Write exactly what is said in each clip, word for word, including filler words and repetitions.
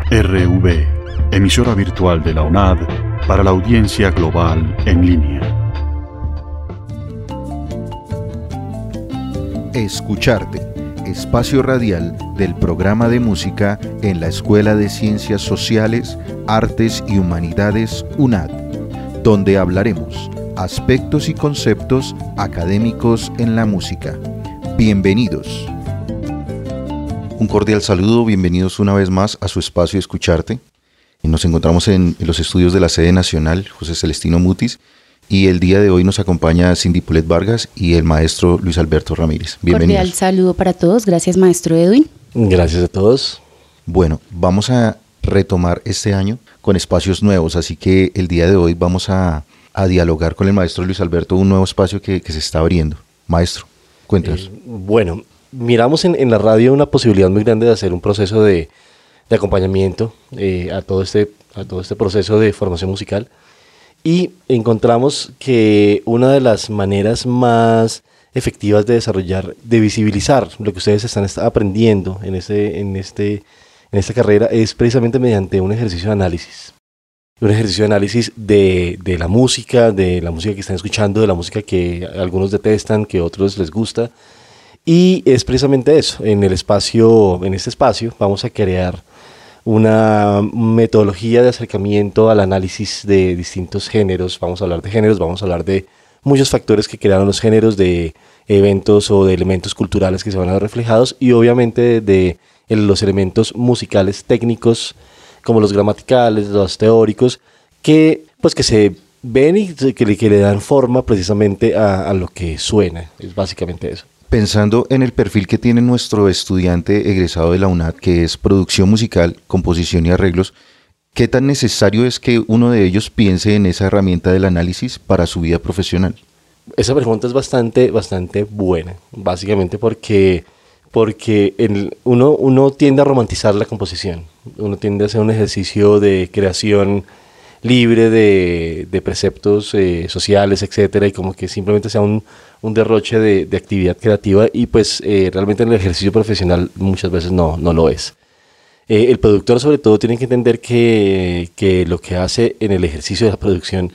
R V, emisora virtual de la UNAD para la audiencia global en línea. Escucharte, espacio radial del programa de música en la Escuela de Ciencias Sociales, Artes y Humanidades UNAD, donde hablaremos aspectos y conceptos académicos en la música. Bienvenidos. Un cordial saludo, bienvenidos una vez más a su espacio Escucharte. Nos encontramos en, en los estudios de la sede nacional, José Celestino Mutis, y el día de hoy nos acompaña Cindy Pulet Vargas y el maestro Luis Alberto Ramírez. Bienvenidos. Cordial saludo para todos, gracias maestro Edwin. Gracias a todos. Bueno, vamos a retomar este año con espacios nuevos, así que el día de hoy vamos a, a dialogar con el maestro Luis Alberto un nuevo espacio que, que se está abriendo. Maestro, cuéntanos. Eh, bueno, miramos en, en la radio una posibilidad muy grande de hacer un proceso de, de acompañamiento eh, a, todo este, a todo este proceso de formación musical. Y encontramos que una de las maneras más efectivas de desarrollar, de visibilizar lo que ustedes están aprendiendo en, este, en, este, en esta carrera es precisamente mediante un ejercicio de análisis. Un ejercicio de análisis de, de la música, de la música que están escuchando, de la música que algunos detestan, que a otros les gusta. Y es precisamente eso, en el espacio, en este espacio vamos a crear una metodología de acercamiento al análisis de distintos géneros. Vamos a hablar de géneros, vamos a hablar de muchos factores que crearon los géneros, de eventos o de elementos culturales que se van a ver reflejados y obviamente de, de los elementos musicales técnicos como los gramaticales, los teóricos, que, pues, que se ven y que le, que le dan forma precisamente a, a lo que suena. Es básicamente eso. Pensando en el perfil que tiene nuestro estudiante egresado de la UNAD, que es producción musical, composición y arreglos, ¿qué tan necesario es que uno de ellos piense en esa herramienta del análisis para su vida profesional? Esa pregunta es bastante, bastante buena, básicamente porque, porque el, uno, uno tiende a romantizar la composición, uno tiende a hacer un ejercicio de creación libre de, de preceptos eh, sociales, etcétera, y como que simplemente sea un, un derroche de, de actividad creativa y pues eh, realmente en el ejercicio profesional muchas veces no, no lo es. Eh, el productor sobre todo tiene que entender que, que lo que hace en el ejercicio de la producción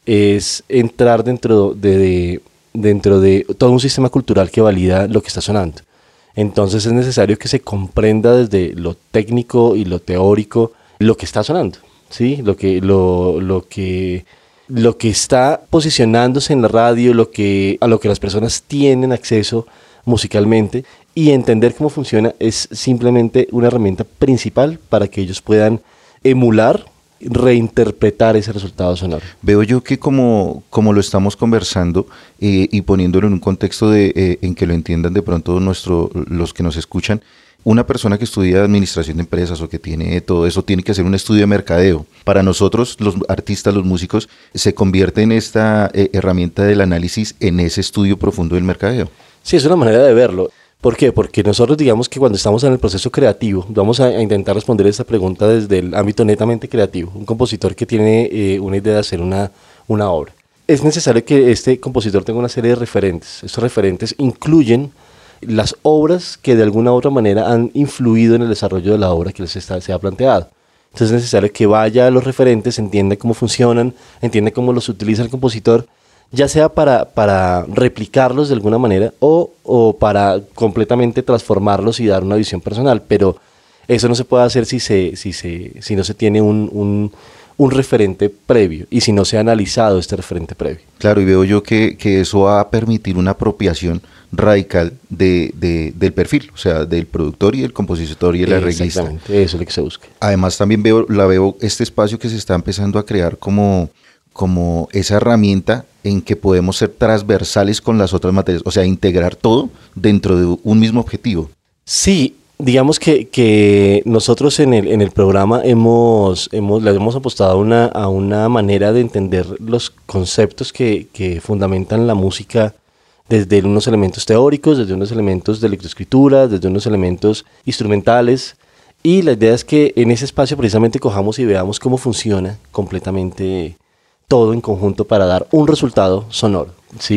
es entrar dentro de, de, dentro de todo un sistema cultural que valida lo que está sonando. Entonces es necesario que se comprenda desde lo técnico y lo teórico lo que está sonando. Sí, lo que, lo, lo que, lo que está posicionándose en la radio, lo que, a lo que las personas tienen acceso musicalmente y entender cómo funciona es simplemente una herramienta principal para que ellos puedan emular, reinterpretar ese resultado sonoro. Veo yo que como, como lo estamos conversando eh, y poniéndolo en un contexto de, eh, en que lo entiendan de pronto nuestro, los que nos escuchan, una persona que estudia administración de empresas o que tiene todo eso tiene que hacer un estudio de mercadeo. Para nosotros, los artistas, los músicos, se convierte en esta eh, herramienta del análisis en ese estudio profundo del mercadeo. Sí, es una manera de verlo. ¿Por qué? Porque nosotros digamos que cuando estamos en el proceso creativo, vamos a, a intentar responder esta pregunta desde el ámbito netamente creativo. Un compositor que tiene eh, una idea de hacer una, una obra. Es necesario que este compositor tenga una serie de referentes. Estos referentes incluyen las obras que de alguna u otra manera han influido en el desarrollo de la obra que les está, se ha planteado. Entonces es necesario que vaya a los referentes, entienda cómo funcionan, entienda cómo los utiliza el compositor, ya sea para, para replicarlos de alguna manera o, o para completamente transformarlos y dar una visión personal, pero eso no se puede hacer si, se, si, se, si no se tiene un, un, un referente previo y si no se ha analizado este referente previo. Claro, y veo yo que, que eso va a permitir una apropiación radical de, de, del perfil, o sea, del productor y el compositor y el arreglista. Exactamente, eso es lo que se busca. Además también veo, la veo este espacio que se está empezando a crear como, como esa herramienta en que podemos ser transversales con las otras materias, o sea, integrar todo dentro de un mismo objetivo. Sí, digamos que, que nosotros en el, en el programa hemos, hemos, le hemos apostado una, a una manera de entender los conceptos que, que fundamentan la música desde unos elementos teóricos, desde unos elementos de lectoescritura, desde unos elementos instrumentales, y la idea es que en ese espacio precisamente cojamos y veamos cómo funciona completamente todo en conjunto para dar un resultado sonoro, ¿sí?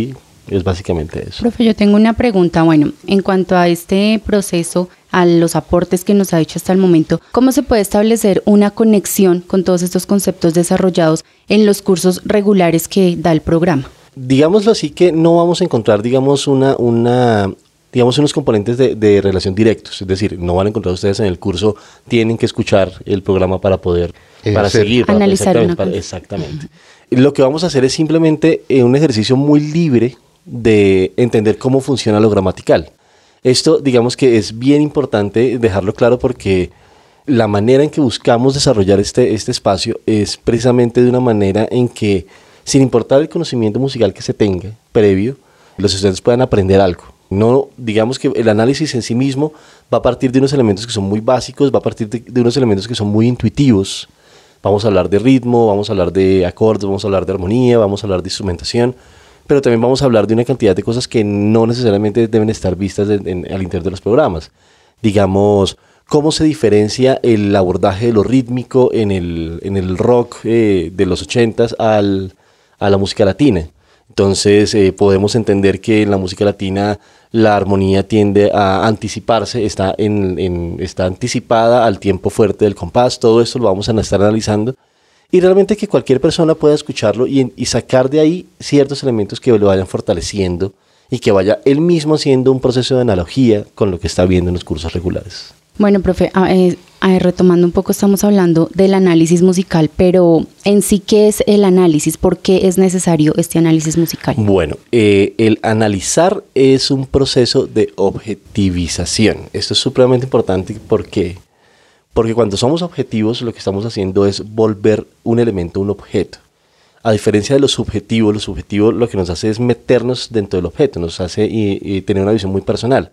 Es básicamente eso. Profe, yo tengo una pregunta. Bueno, en cuanto a este proceso, a los aportes que nos ha hecho hasta el momento, ¿cómo se puede establecer una conexión con todos estos conceptos desarrollados en los cursos regulares que da el programa? Digámoslo así, que no vamos a encontrar, digamos, una, una, digamos, unos componentes de, de relación directos. Es decir, no van a encontrar ustedes en el curso, tienen que escuchar el programa para poder, Es para hacer, seguir. Para, analizar exactamente, una para, cosa. exactamente. Lo que vamos a hacer es simplemente eh, un ejercicio muy libre de entender cómo funciona lo gramatical. Esto, digamos que es bien importante dejarlo claro porque la manera en que buscamos desarrollar este, este espacio es precisamente de una manera en que, sin importar el conocimiento musical que se tenga previo, los estudiantes puedan aprender algo. No, digamos que el análisis en sí mismo va a partir de unos elementos que son muy básicos, va a partir de, de unos elementos que son muy intuitivos. Vamos a hablar de ritmo, vamos a hablar de acordes, vamos a hablar de armonía, vamos a hablar de instrumentación, pero también vamos a hablar de una cantidad de cosas que no necesariamente deben estar vistas en, en, al interior de los programas. Digamos, cómo se diferencia el abordaje de lo rítmico en el, en el rock eh, de los ochentas al, a la música latina. Entonces eh, podemos entender que en la música latina la armonía tiende a anticiparse, está, en, en, está anticipada al tiempo fuerte del compás. Todo esto lo vamos a estar analizando. Y realmente que cualquier persona pueda escucharlo y, y sacar de ahí ciertos elementos que lo vayan fortaleciendo y que vaya él mismo haciendo un proceso de analogía con lo que está viendo en los cursos regulares. Bueno, profe, eh, eh, retomando un poco, estamos hablando del análisis musical, pero en sí, ¿qué es el análisis? ¿Por qué es necesario este análisis musical? Bueno, eh, el analizar es un proceso de objetivización. Esto es supremamente importante porque... Porque cuando somos objetivos, lo que estamos haciendo es volver un elemento un objeto. A diferencia de lo subjetivo, lo subjetivo lo que nos hace es meternos dentro del objeto, nos hace y, y tener una visión muy personal.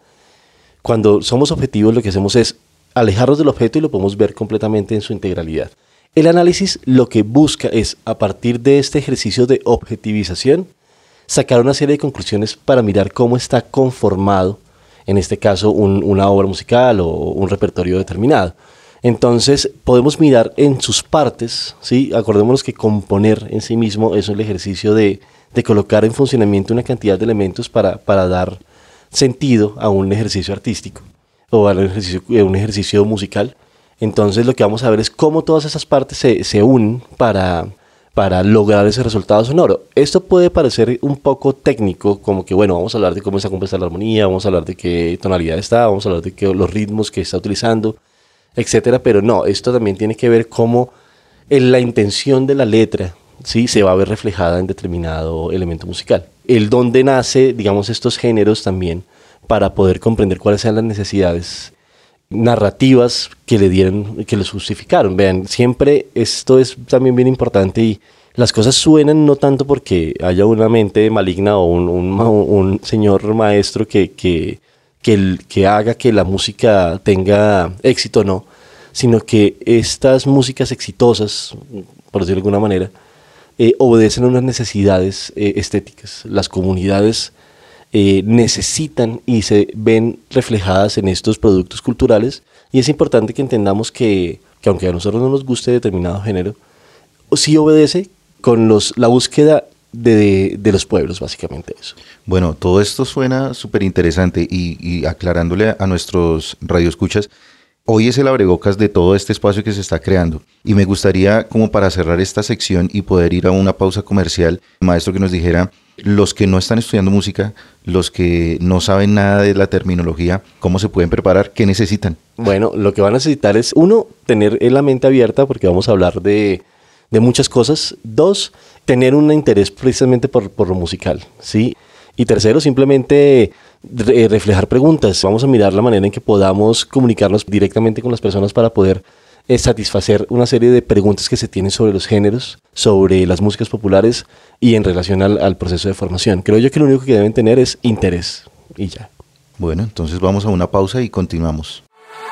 Cuando somos objetivos, lo que hacemos es alejarnos del objeto y lo podemos ver completamente en su integralidad. El análisis lo que busca es, a partir de este ejercicio de objetivización, sacar una serie de conclusiones para mirar cómo está conformado, en este caso, un, una obra musical o un repertorio determinado. Entonces podemos mirar en sus partes, ¿sí? Acordémonos que componer en sí mismo es el ejercicio de, de colocar en funcionamiento una cantidad de elementos para, para dar sentido a un ejercicio artístico o a un ejercicio, a un ejercicio musical. Entonces lo que vamos a ver es cómo todas esas partes se, se unen para, para lograr ese resultado sonoro. Esto puede parecer un poco técnico, como que bueno, vamos a hablar de cómo está compuesta la armonía, vamos a hablar de qué tonalidad está, vamos a hablar de qué, los ritmos que está utilizando, etcétera, pero no, esto también tiene que ver cómo en la intención de la letra, ¿sí? Se va a ver reflejada en determinado elemento musical. El dónde nace, digamos, estos géneros también, para poder comprender cuáles sean las necesidades narrativas que le dieron, que los justificaron. Vean, siempre esto es también bien importante y las cosas suenan no tanto porque haya una mente maligna o un, un, un señor maestro que... que Que, el, que haga que la música tenga éxito, no, sino que estas músicas exitosas, por decirlo de alguna manera, eh, obedecen a unas necesidades eh, estéticas. Las comunidades eh, necesitan y se ven reflejadas en estos productos culturales y es importante que entendamos que, que aunque a nosotros no nos guste determinado género, sí obedece con los, la búsqueda De, de, de los pueblos, básicamente eso. Bueno, todo esto suena súper interesante y, y aclarándole a nuestros radioescuchas, hoy es el abrebocas de todo este espacio que se está creando y me gustaría, como para cerrar esta sección y poder ir a una pausa comercial, maestro, que nos dijera los que no están estudiando música, los que no saben nada de la terminología, ¿cómo se pueden preparar? ¿Qué necesitan? Bueno, lo que van a necesitar es, uno, tener la mente abierta porque vamos a hablar de, de muchas cosas. Dos, tener un interés precisamente por, por lo musical, ¿sí? Y tercero, simplemente re, reflejar preguntas. Vamos a mirar la manera en que podamos comunicarnos directamente con las personas para poder eh, satisfacer una serie de preguntas que se tienen sobre los géneros, sobre las músicas populares y en relación al, al proceso de formación. Creo yo que lo único que deben tener es interés y ya. Bueno, entonces vamos a una pausa y continuamos.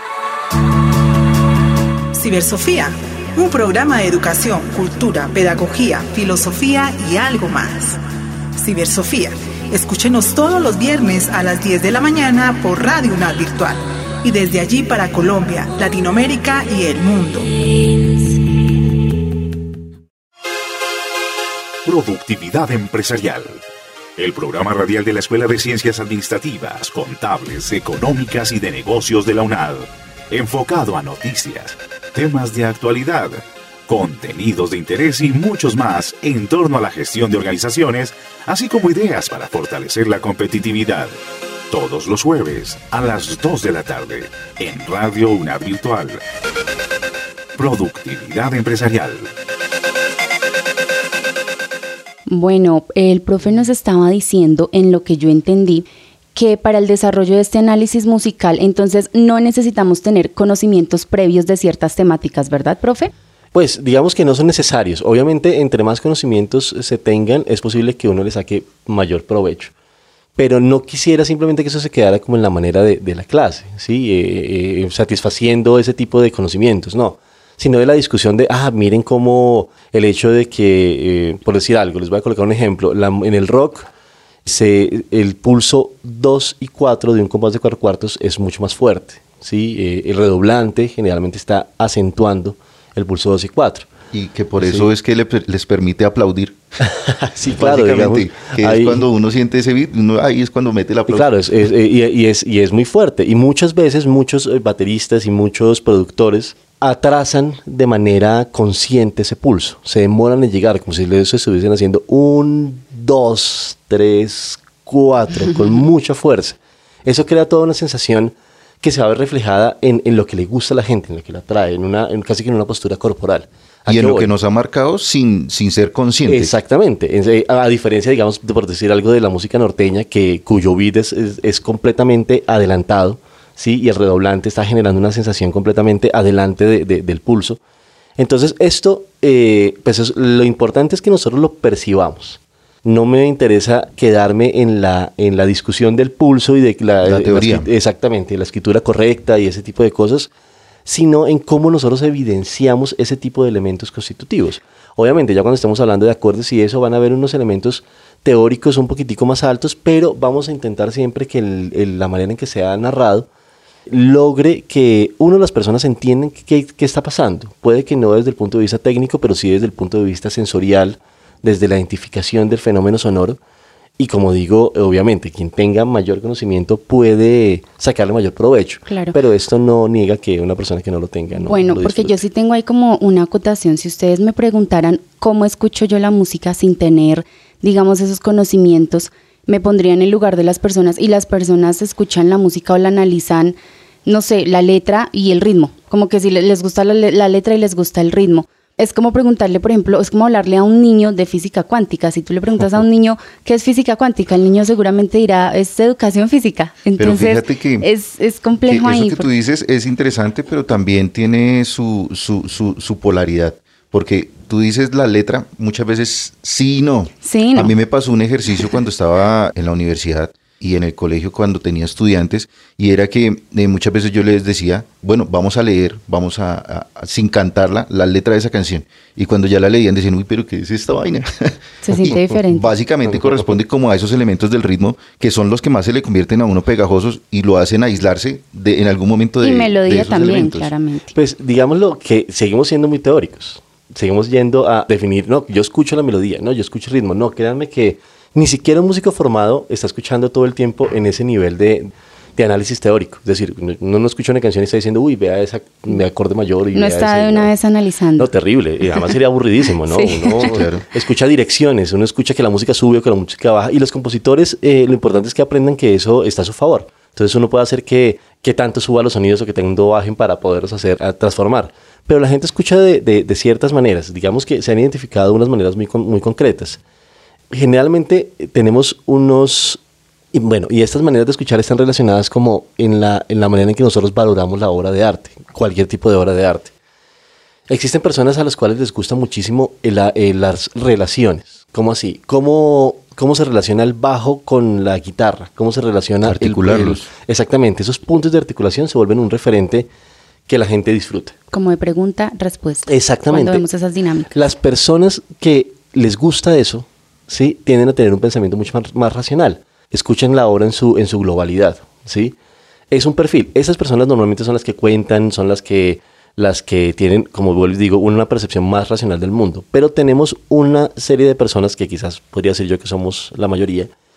Cibersofía, un programa de educación, cultura, pedagogía, filosofía y algo más. Cibersofía, escúchenos todos los viernes a las diez de la mañana por Radio UNAD Virtual y desde allí para Colombia, Latinoamérica y el mundo. Productividad empresarial. el programa radial de la Escuela de Ciencias Administrativas, Contables, Económicas y de Negocios de la UNAD, enfocado a noticias, temas de actualidad, contenidos de interés y muchos más en torno a la gestión de organizaciones, así como ideas para fortalecer la competitividad. Todos los jueves a las dos de la tarde en Radio UNAD Virtual. Productividad empresarial. Bueno, el profe nos estaba diciendo, en lo que yo entendí, que para el desarrollo de este análisis musical, entonces no necesitamos tener conocimientos previos de ciertas temáticas, ¿verdad, profe? Pues digamos que no son necesarios. Obviamente, entre más conocimientos se tengan, es posible que uno le saque mayor provecho. Pero no quisiera simplemente que eso se quedara como en la manera de, de la clase, ¿sí? Eh, eh, satisfaciendo ese tipo de conocimientos, no. Sino de la discusión de, ah, miren cómo el hecho de que, eh, por decir algo, les voy a colocar un ejemplo, la, en el rock, se, el pulso dos y cuatro de un compás de cuatro cuartos es mucho más fuerte, ¿sí? Eh, el redoblante generalmente está acentuando el pulso dos y cuatro. Y que por eso sí. es que le, les permite aplaudir. Sí, claro, digamos, que ahí, es cuando uno siente ese beat, uno, ahí es cuando mete el aplauso. Claro, es, es, y, y, es, y es muy fuerte. Y muchas veces muchos bateristas y muchos productores atrasan de manera consciente ese pulso. Se demoran en llegar, como si les estuviesen haciendo un, dos, tres, cuatro, con mucha fuerza. Eso crea toda una sensación que se va a ver reflejada en, en lo que le gusta a la gente, en lo que la atrae, en una, en casi que en una postura corporal. Y en lo voy? que nos ha marcado sin, sin ser conscientes. Exactamente. A diferencia, digamos, de, por decir algo de la música norteña, que, cuyo beat es, es, es completamente adelantado, ¿sí? Y el redoblante está generando una sensación completamente adelante de, de, del pulso. Entonces, esto, eh, pues es, lo importante es que nosotros lo percibamos. No me interesa quedarme en la, en la discusión del pulso y de la, la teoría. La, exactamente, la escritura correcta y ese tipo de cosas, sino en cómo nosotros evidenciamos ese tipo de elementos constitutivos. Obviamente, ya cuando estamos hablando de acordes y eso, van a haber unos elementos teóricos un poquitico más altos, pero vamos a intentar siempre que el, el, la manera en que se ha narrado logre que uno de las personas entiendan qué, qué está pasando. Puede que no desde el punto de vista técnico, pero sí desde el punto de vista sensorial, desde la identificación del fenómeno sonoro. Y como digo, obviamente, quien tenga mayor conocimiento puede sacarle mayor provecho. Claro. Pero esto no niega que una persona que no lo tenga no Bueno, lo porque disfrute. yo sí tengo ahí como una acotación. Si ustedes me preguntaran cómo escucho yo la música sin tener, digamos, esos conocimientos, me pondría en el lugar de las personas. Y las personas escuchan la música o la analizan, no sé, la letra y el ritmo. Como que si les gusta la, la letra y les gusta el ritmo. Es como preguntarle, por ejemplo, es como hablarle a un niño de física cuántica. Si tú le preguntas a un niño qué es física cuántica, el niño seguramente dirá, es educación física. Entonces, pero fíjate que, es, es complejo que ahí. Eso que tú dices es interesante, pero también tiene su, su, su, su polaridad. Porque tú dices la letra, muchas veces sí y no. Sí, no. A mí me pasó un ejercicio cuando estaba en la universidad y en el colegio cuando tenía estudiantes, y era que eh, muchas veces yo les decía, bueno, vamos a leer, vamos a, a, a sin cantarla, la letra de esa canción. Y cuando ya la leían decían, uy, pero ¿qué es esta vaina? Se siente diferente. Básicamente corresponde como a esos elementos del ritmo que son los que más se le convierten a uno pegajosos y lo hacen aislarse de, en algún momento de Y melodía de esos también, elementos. claramente. Pues digámoslo que seguimos siendo muy teóricos. Seguimos yendo a definir, no, yo escucho la melodía, no, yo escucho el ritmo. No, créanme que ni siquiera un músico formado está escuchando todo el tiempo en ese nivel de, de análisis teórico. Es decir, uno no escucha una canción y está diciendo, uy, vea ese acorde mayor. Y no vea está ese, de una no. vez analizando. No, terrible. Y además sería aburridísimo, ¿no? Sí. Uno Claro. escucha direcciones, uno escucha que la música sube o que la música baja. Y los compositores, eh, lo importante es que aprendan que eso está a su favor. Entonces uno puede hacer que, que tanto suba los sonidos o que tanto bajen para poderlos hacer, a transformar. Pero la gente escucha de, de, de ciertas maneras. Digamos que se han identificado unas maneras muy, muy concretas. Generalmente tenemos unos, y bueno, y estas maneras de escuchar están relacionadas como en la, en la manera en que nosotros valoramos la obra de arte, cualquier tipo de obra de arte. Existen personas a las cuales les gusta muchísimo el, el, las relaciones. ¿Cómo así? ¿Cómo, ¿Cómo se relaciona el bajo con la guitarra? ¿Cómo se relaciona articularlos? El, el, exactamente, esos puntos de articulación se vuelven un referente que la gente disfruta. Como de pregunta, respuesta. Exactamente. Cuando vemos esas dinámicas. Las personas que les gusta eso, ¿sí?, tienden a tener un pensamiento mucho más, más racional. Escuchan la obra en su, en su globalidad, ¿sí? Es un perfil. Esas personas normalmente son las que cuentan, son las que, las que tienen, como les digo, una percepción más racional del mundo. Pero tenemos una serie de personas, que quizás podría decir yo que somos la mayoría,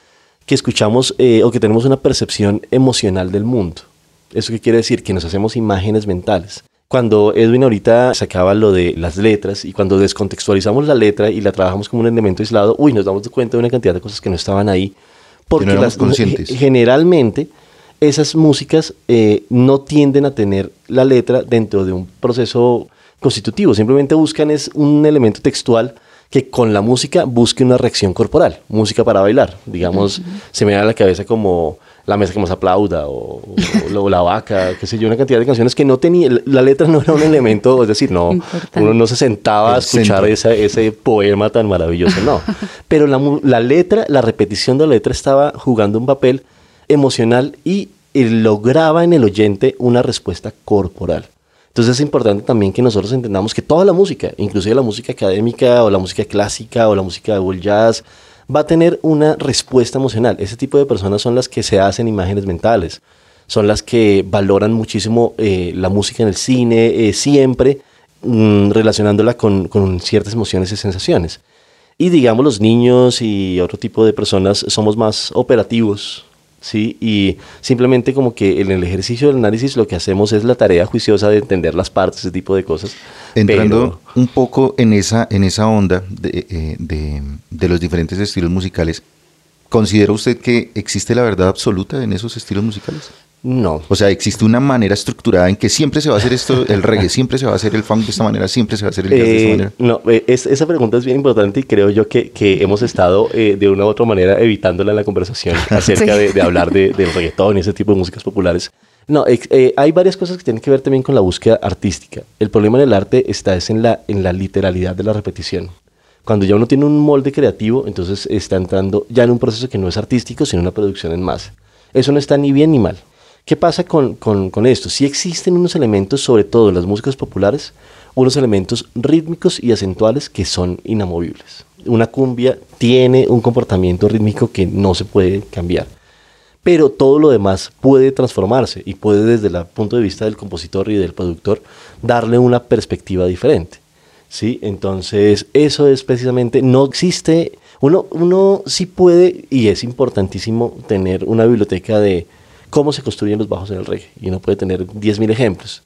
que escuchamos eh, o que tenemos una percepción emocional del mundo. ¿Eso qué quiere decir? Que nos hacemos imágenes mentales. Cuando Edwin ahorita sacaba lo de las letras y cuando descontextualizamos la letra y la trabajamos como un elemento aislado, uy, nos damos cuenta de una cantidad de cosas que no estaban ahí. Porque que no las, conscientes. Generalmente esas músicas eh, no tienden a tener la letra dentro de un proceso constitutivo. Simplemente buscan es un elemento textual que con la música busque una reacción corporal, música para bailar. Digamos, uh-huh. se me da a la cabeza como La mesa que más aplauda o, o, o La vaca, qué sé yo, una cantidad de canciones que no tenía, la letra no era un elemento, es decir, no, importante. Uno no se sentaba a escuchar esa, ese poema tan maravilloso, no. Pero la, la letra, la repetición de la letra estaba jugando un papel emocional y lograba en el oyente una respuesta corporal. Entonces es importante también que nosotros entendamos que toda la música, inclusive la música académica o la música clásica o la música de jazz, va a tener una respuesta emocional. Ese tipo de personas son las que se hacen imágenes mentales, son las que valoran muchísimo eh, la música en el cine, eh, siempre mmm, relacionándola con, con ciertas emociones y sensaciones. Y digamos los niños y otro tipo de personas somos más operativos, ¿sí? Y simplemente como que en el ejercicio del análisis lo que hacemos es la tarea juiciosa de entender las partes, ese tipo de cosas. Entrando pero... un poco en esa, en esa onda de, eh, de, de los diferentes estilos musicales, ¿considera usted que existe la verdad absoluta en esos estilos musicales? No. O sea, existe una manera estructurada en que siempre se va a hacer esto, el reggae, siempre se va a hacer el funk de esta manera, siempre se va a hacer el jazz eh, de esta manera. No, eh, es, esa pregunta es bien importante y creo yo que, que hemos estado eh, de una u otra manera evitándola en la conversación acerca sí. de, de hablar de, del reggaetón y ese tipo de músicas populares. No, eh, eh, hay varias cosas que tienen que ver también con la búsqueda artística. El problema en el arte está es en la, en la literalidad de la repetición. Cuando ya uno tiene un molde creativo, entonces está entrando ya en un proceso que no es artístico, sino una producción en masa. Eso no está ni bien ni mal. ¿Qué pasa con, con, con esto? Sí existen unos elementos, sobre todo en las músicas populares, unos elementos rítmicos y acentuales que son inamovibles. Una cumbia tiene un comportamiento rítmico que no se puede cambiar, pero todo lo demás puede transformarse y puede desde el punto de vista del compositor y del productor darle una perspectiva diferente, ¿sí? Entonces eso es precisamente, no existe, uno, uno sí puede y es importantísimo tener una biblioteca de cómo se construyen los bajos en el reggae, y uno puede tener diez mil ejemplos.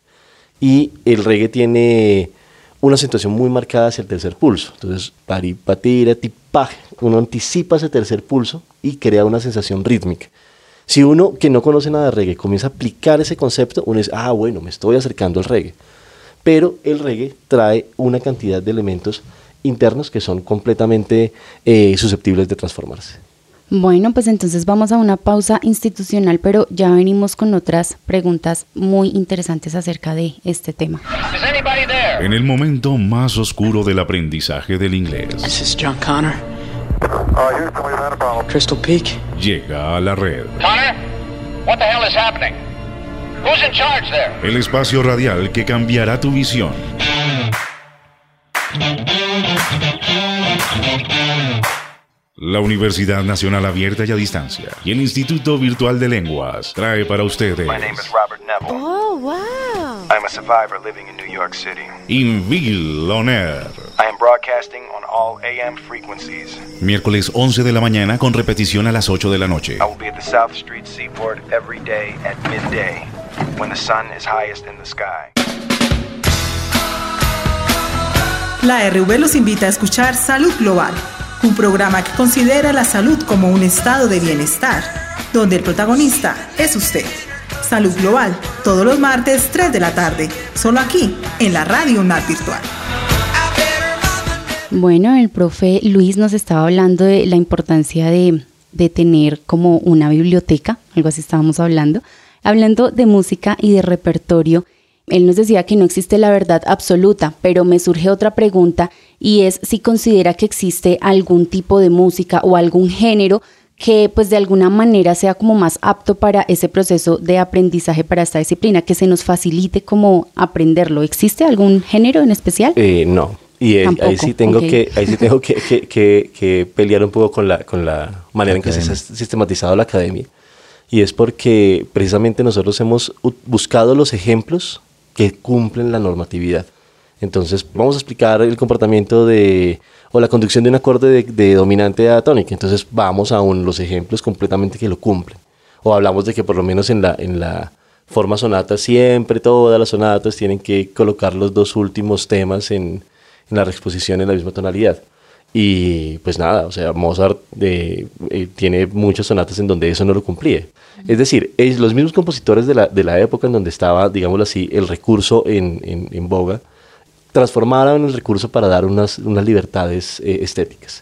Y el reggae tiene una acentuación muy marcada hacia el tercer pulso. Entonces, pari, patira, tipaj, uno anticipa ese tercer pulso y crea una sensación rítmica. Si uno que no conoce nada de reggae comienza a aplicar ese concepto, uno dice, ah, bueno, me estoy acercando al reggae. Pero el reggae trae una cantidad de elementos internos que son completamente eh, susceptibles de transformarse. Bueno, pues entonces vamos a una pausa institucional, pero ya venimos con otras preguntas muy interesantes acerca de este tema. En el momento más oscuro del aprendizaje del inglés, This is John Connor. Crystal Peak. Llega a la red. Connor, what the hell is happening? Who's in charge there? El espacio radial que cambiará tu visión. La Universidad Nacional Abierta y a Distancia y el Instituto Virtual de Lenguas trae para ustedes My name is Robert Neville. Oh, wow. I'm a survivor living in New York City. Inville On Air. I am broadcasting on all A M frequencies. Miércoles once de la mañana con repetición a las ocho de la noche. I will be at the South Street Seaport every day at midday when the sun is highest in the sky. La R V los invita a escuchar Salud Global, un programa que considera la salud como un estado de bienestar, donde el protagonista es usted. Salud Global, todos los martes, tres de la tarde, solo aquí, en la Radio UNAD Virtual. Bueno, el profe Luis nos estaba hablando de la importancia de, de tener como una biblioteca, algo así estábamos hablando, hablando de música y de repertorio. Él nos decía que no existe la verdad absoluta, pero me surge otra pregunta y es si considera que existe algún tipo de música o algún género que pues de alguna manera sea como más apto para ese proceso de aprendizaje para esta disciplina, que se nos facilite como aprenderlo. ¿Existe algún género en especial? Eh, no, y es, ahí sí tengo, okay. que, ahí sí tengo que, que, que, que pelear un poco con la, con la manera en que se ha sistematizado la academia, y es porque precisamente nosotros hemos buscado los ejemplos que cumplen la normatividad. Entonces vamos a explicar el comportamiento de, o la conducción de un acorde de, de dominante a tónica. Entonces vamos a un, los ejemplos completamente que lo cumplen. O hablamos de que por lo menos en la, en la forma sonata siempre todas las sonatas tienen que colocar los dos últimos temas en, en la reexposición en la misma tonalidad. Y pues nada, o sea, Mozart eh, eh, tiene muchas sonatas en donde eso no lo cumplía. Es decir, es, los mismos compositores de la, de la época en donde estaba, digámoslo así, el recurso en, en, en boga, transformaron el recurso para dar unas, unas libertades eh, estéticas.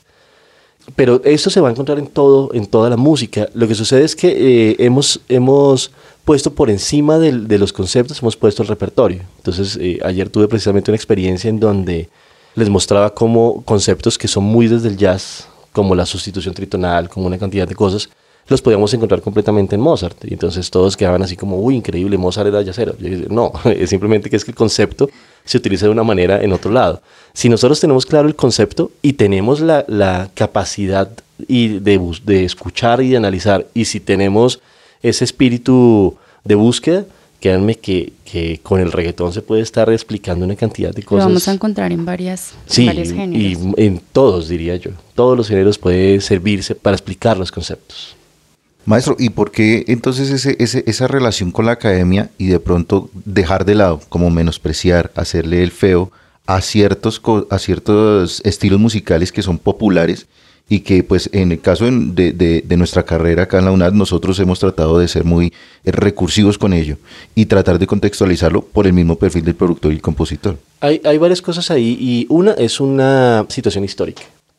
Pero esto se va a encontrar en todo, en toda la música. Lo que sucede es que eh, hemos, hemos puesto por encima del, de los conceptos, hemos puesto el repertorio. Entonces, eh, ayer tuve precisamente una experiencia en donde les mostraba cómo conceptos que son muy desde el jazz, como la sustitución tritonal, como una cantidad de cosas, los podíamos encontrar completamente en Mozart. Y entonces todos quedaban así como, uy, increíble, Mozart era jazzero. Yo dije, no, es simplemente que es que el concepto se utiliza de una manera en otro lado. Si nosotros tenemos claro el concepto y tenemos la, la capacidad y de, de escuchar y de analizar, y si tenemos ese espíritu de búsqueda, créanme que, que con el reggaetón se puede estar explicando una cantidad de cosas. Lo vamos a encontrar en, varias, sí, en varios géneros. Y en todos, diría yo. Todos los géneros puede servirse para explicar los conceptos. Maestro, ¿y por qué entonces ese, ese, esa relación con la academia y de pronto dejar de lado, como menospreciar, hacerle el feo a ciertos, a ciertos estilos musicales que son populares y que pues en el caso de, de, de nuestra carrera acá en la UNAD nosotros hemos tratado de ser muy recursivos con ello y tratar de contextualizarlo por el mismo perfil del productor y el compositor? Hay, hay varias cosas ahí y una es una situación histórica.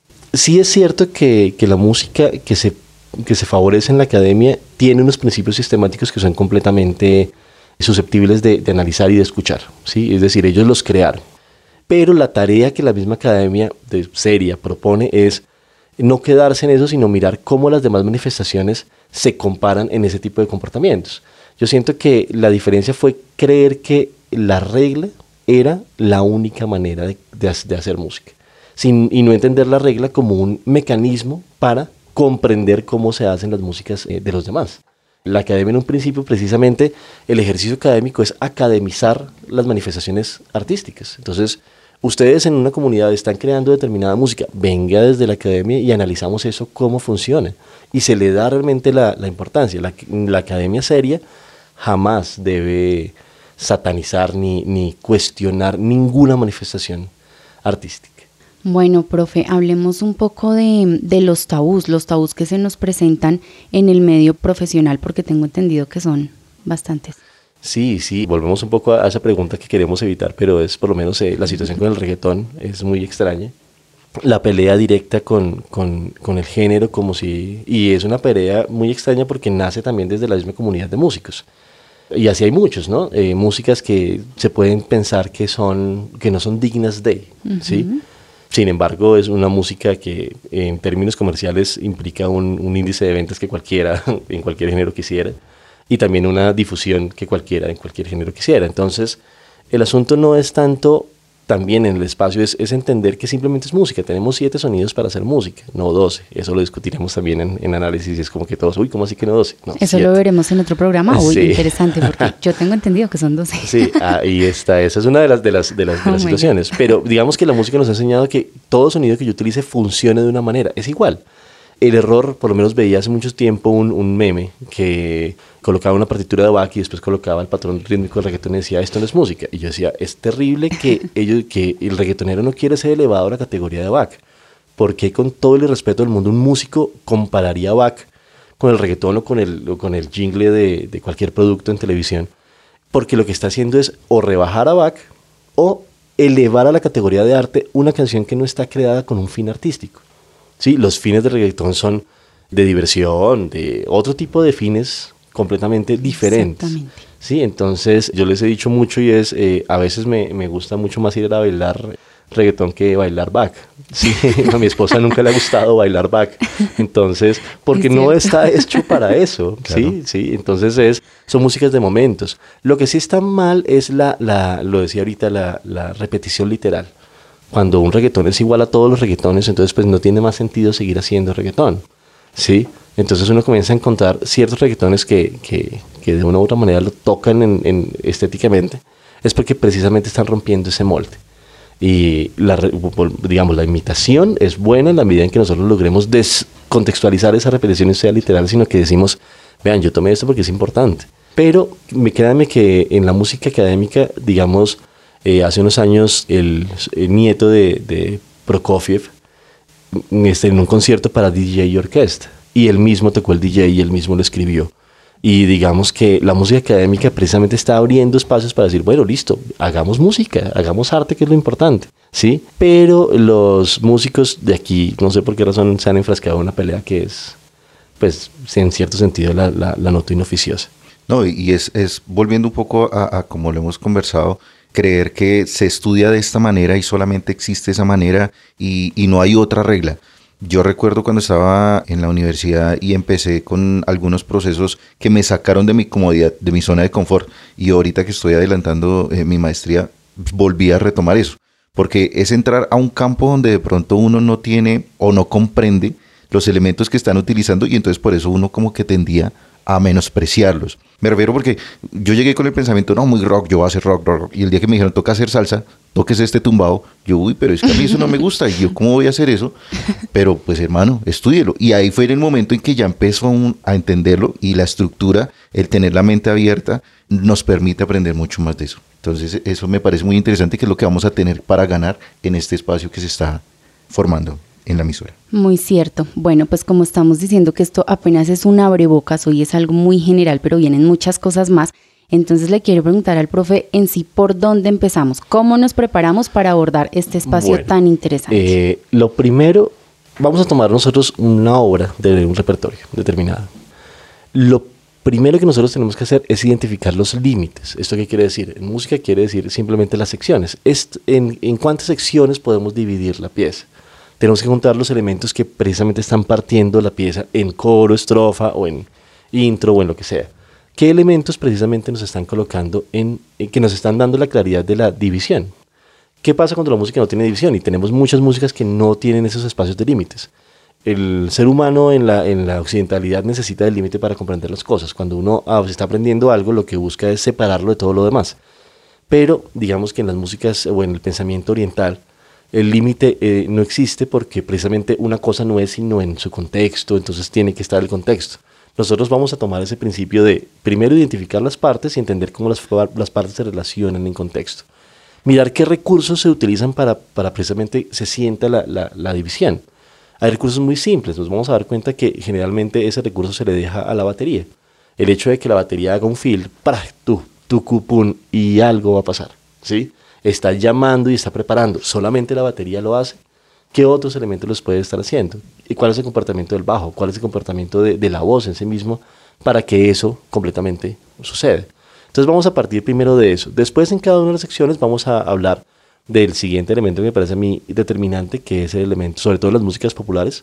Sí es cierto que, que la música que se, que se favorece en la academia tiene unos principios sistemáticos que son completamente susceptibles de, de analizar y de escuchar, ¿sí? Es decir, ellos los crearon. Pero la tarea que la misma academia de seria propone es no quedarse en eso, sino mirar cómo las demás manifestaciones se comparan en ese tipo de comportamientos. Yo siento que la diferencia fue creer que la regla era la única manera de, de, de hacer música, sin, y no entender la regla como un mecanismo para comprender cómo se hacen las músicas eh, de los demás. La academia en un principio, precisamente, el ejercicio académico es academizar las manifestaciones artísticas. Entonces, ustedes en una comunidad están creando determinada música, venga desde la academia y analizamos eso, cómo funciona. Y se le da realmente la, la importancia. La, la academia seria jamás debe satanizar ni, ni cuestionar ninguna manifestación artística. Bueno, profe, hablemos un poco de, de los tabús, los tabús que se nos presentan en el medio profesional, porque tengo entendido que son bastantes. Sí, sí, volvemos un poco a esa pregunta que queremos evitar, pero es por lo menos eh, la situación con el reggaetón es muy extraña. La pelea directa con, con, con el género, como si, y es una pelea muy extraña porque nace también desde la misma comunidad de músicos. Y así hay muchos, ¿no? Eh, músicas que se pueden pensar que, son, que no son dignas de, uh-huh. ¿sí? Sin embargo, es una música que en términos comerciales implica un, un índice de ventas que cualquiera en cualquier género quisiera y también una difusión que cualquiera en cualquier género quisiera. Entonces, el asunto no es tanto también en el espacio, es, es entender que simplemente es música. Tenemos siete sonidos para hacer música, no doce. Eso lo discutiremos también en, en análisis. Es como que todos, uy, ¿cómo así que no doce? No, Eso siete. Lo veremos en otro programa. Uy, sí. Interesante, porque yo tengo entendido que son doce. Sí, ahí está. Esa es una de las, de las, de las, de las oh situaciones. Pero digamos que la música nos ha enseñado que todo sonido que yo utilice funcione de una manera. Es igual. El error, por lo menos veía hace mucho tiempo un, un meme que colocaba una partitura de Bach y después colocaba el patrón rítmico del reggaetón y decía, esto no es música. Y yo decía, es terrible que, ellos, que el reggaetonero no quiere ser elevado a la categoría de Bach. ¿Por qué con todo el respeto del mundo un músico compararía a Bach con el reggaetón o con el, o con el jingle de, de cualquier producto en televisión? Porque lo que está haciendo es o rebajar a Bach o elevar a la categoría de arte una canción que no está creada con un fin artístico. Sí, los fines del reggaetón son de diversión, de otro tipo de fines completamente diferentes. Sí, entonces yo les he dicho mucho y es, eh, a veces me, me gusta mucho más ir a bailar reggaetón que bailar Bach. Sí, a mi esposa nunca le ha gustado bailar Bach. Entonces, porque no está hecho para eso. Claro. Sí, sí, entonces es, son músicas de momentos. Lo que sí está mal es la, la lo decía ahorita, la, la repetición literal. Cuando un reggaetón es igual a todos los reggaetones, entonces pues no tiene más sentido seguir haciendo reggaetón, ¿sí? Entonces uno comienza a encontrar ciertos reggaetones que, que, que de una u otra manera lo tocan en, en estéticamente, es porque precisamente están rompiendo ese molde. Y la, digamos, la imitación es buena en la medida en que nosotros logremos descontextualizar esa repetición, no sea literal, sino que decimos, vean, yo tomé esto porque es importante. Pero me créanme que en la música académica, digamos, eh, hace unos años el, el nieto de, de Prokofiev este, en un concierto para D J y orquesta, y él mismo tocó el D J y él mismo lo escribió. Y digamos que la música académica precisamente está abriendo espacios para decir, bueno, listo, hagamos música, hagamos arte, que es lo importante, ¿sí? Pero los músicos de aquí, no sé por qué razón, se han enfrascado en una pelea que es, pues, en cierto sentido, la, la, la noto inoficiosa. No, y es, es volviendo un poco a, a como lo hemos conversado, creer que se estudia de esta manera y solamente existe esa manera y, y no hay otra regla. Yo recuerdo cuando estaba en la universidad y empecé con algunos procesos que me sacaron de mi comodidad, de mi zona de confort, y ahorita que estoy adelantando eh, mi maestría, volví a retomar eso, porque es entrar a un campo donde de pronto uno no tiene o no comprende los elementos que están utilizando, y entonces por eso uno como que tendía a menospreciarlos. Me refiero porque yo llegué con el pensamiento, no, muy rock, yo voy a hacer rock, rock, rock. Y el día que me dijeron, toca hacer salsa, toques este tumbado, yo, uy, pero es que a mí eso no me gusta, y yo, ¿cómo voy a hacer eso? Pero, pues, hermano, estúdielo. Y ahí fue en el momento en que ya empezó un, a entenderlo, y la estructura, el tener la mente abierta, nos permite aprender mucho más de eso. Entonces, eso me parece muy interesante, que es lo que vamos a tener para ganar en este espacio que se está formando en la emisora. Muy cierto. Bueno, pues como estamos diciendo que esto apenas es un abrebocas, hoy es algo muy general, pero vienen muchas cosas más. Entonces le quiero preguntar al profe en sí, ¿por dónde empezamos? ¿Cómo nos preparamos para abordar este espacio bueno, tan interesante? Eh, lo primero, vamos a tomar nosotros una obra de un repertorio determinado. Lo primero que nosotros tenemos que hacer es identificar los límites. ¿Esto qué quiere decir? En música quiere decir simplemente las secciones. Est- en, ¿En cuántas secciones podemos dividir la pieza? Tenemos que contar los elementos que precisamente están partiendo la pieza en coro, estrofa o en intro o en lo que sea. ¿Qué elementos precisamente nos están colocando en, en que nos están dando la claridad de la división? ¿Qué pasa cuando la música no tiene división? Y tenemos muchas músicas que no tienen esos espacios de límites. El ser humano en la, en la occidentalidad necesita del límite para comprender las cosas. Cuando uno ah, se está aprendiendo algo, lo que busca es separarlo de todo lo demás. Pero digamos que en las músicas o en el pensamiento oriental, el límite eh, no existe porque precisamente una cosa no es sino en su contexto, entonces tiene que estar el contexto. Nosotros vamos a tomar ese principio de primero identificar las partes y entender cómo las, las partes se relacionan en contexto. Mirar qué recursos se utilizan para, para precisamente se sienta la, la, la división. Hay recursos muy simples, nos vamos a dar cuenta que generalmente ese recurso se le deja a la batería. El hecho de que la batería haga un fill, para tú, tu cupún y algo va a pasar, ¿sí? Está llamando y está preparando, solamente la batería lo hace. ¿Qué otros elementos los puede estar haciendo? ¿Y cuál es el comportamiento del bajo? ¿Cuál es el comportamiento de, de la voz en sí mismo para que eso completamente suceda? Entonces vamos a partir primero de eso. Después en cada una de las secciones vamos a hablar del siguiente elemento que me parece a mí determinante, que es el elemento, sobre todo en las músicas populares,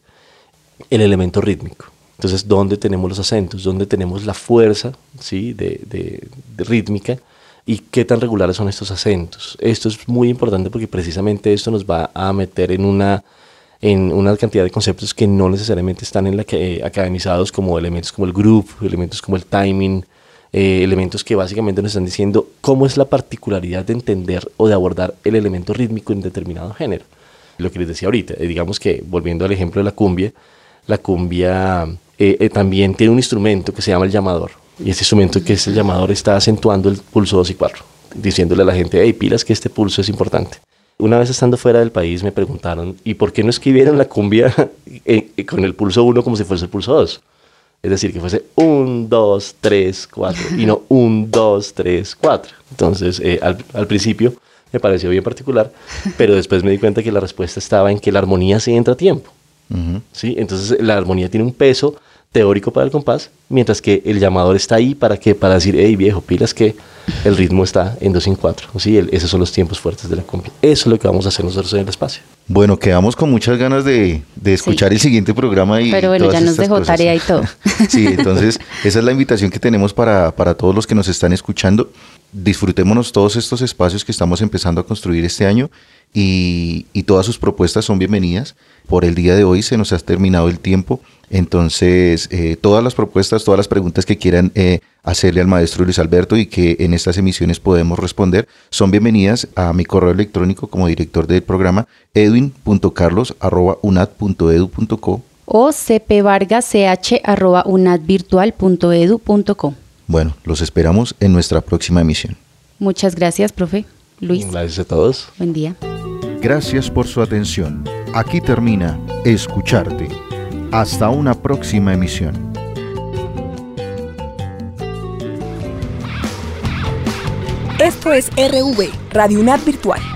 el elemento rítmico. Entonces, ¿dónde tenemos los acentos? ¿Dónde tenemos la fuerza, ¿sí? de, de, de rítmica? ¿Y qué tan regulares son estos acentos? Esto es muy importante porque precisamente esto nos va a meter en una, en una cantidad de conceptos que no necesariamente están en la que, eh, academizados, como elementos como el groove, elementos como el timing, eh, elementos que básicamente nos están diciendo cómo es la particularidad de entender o de abordar el elemento rítmico en determinado género. Lo que les decía ahorita, eh, digamos que volviendo al ejemplo de la cumbia, la cumbia eh, eh, también tiene un instrumento que se llama el llamador. Y este instrumento que es el llamador está acentuando el pulso dos y cuatro, diciéndole a la gente, hey, pilas que este pulso es importante. Una vez estando fuera del país me preguntaron, ¿y por qué no escribieron la cumbia eh, eh, con el pulso uno como si fuese el pulso dos? Es decir, que fuese un, dos, tres, cuatro, y no un, dos, tres, cuatro. Entonces, eh, al, al principio me pareció bien particular, pero después me di cuenta que la respuesta estaba en que la armonía se entra a tiempo. Uh-huh. ¿Sí? Entonces, la armonía tiene un peso teórico para el compás, mientras que el llamador está ahí para que para decir, hey viejo, pilas que el ritmo está en dos y en cuatro, ¿sí? El, esos son los tiempos fuertes de la cumbia. Eso es lo que vamos a hacer nosotros en el espacio. Bueno, quedamos con muchas ganas de, de escuchar sí. el siguiente programa y pero bueno, todas ya nos dejó cosas. Tarea y todo. Sí, entonces esa es la invitación que tenemos para, para todos los que nos están escuchando. Disfrutémonos todos estos espacios que estamos empezando a construir este año y, y todas sus propuestas son bienvenidas. Por el día de hoy se nos ha terminado el tiempo, entonces eh, todas las propuestas, todas las preguntas que quieran eh, hacerle al maestro Luis Alberto y que en estas emisiones podemos responder, son bienvenidas a mi correo electrónico como director del programa edwin punto carlos arroba unad punto edu punto co o cpvargach arroba unadvirtual punto edu punto co. Bueno, los esperamos en nuestra próxima emisión. Muchas gracias, profe. Luis. Gracias a todos. Buen día. Gracias por su atención. Aquí termina Escucharte. Hasta una próxima emisión. Esto es R V, Radio UNAD Virtual.